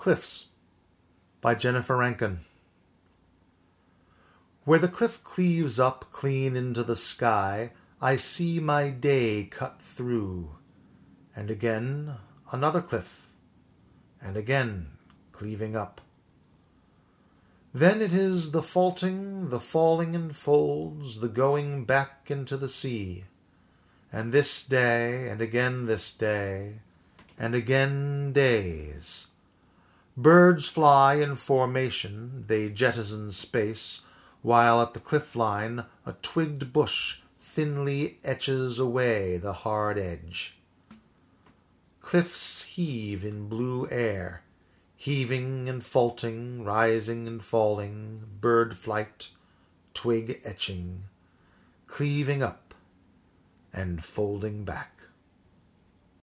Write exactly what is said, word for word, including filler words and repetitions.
Cliffs by Jennifer Rankin. Where the cliff cleaves up clean into the sky, I see my day cut through, and again another cliff, and again cleaving up. Then it is the faulting, the falling in folds, the going back into the sea, and this day, and again this day, and again days. Birds fly in formation, they jettison space, while at the cliff line a twigged bush thinly etches away the hard edge. Cliffs heave in blue air, heaving and faulting, rising and falling, bird flight, twig etching, cleaving up and folding back.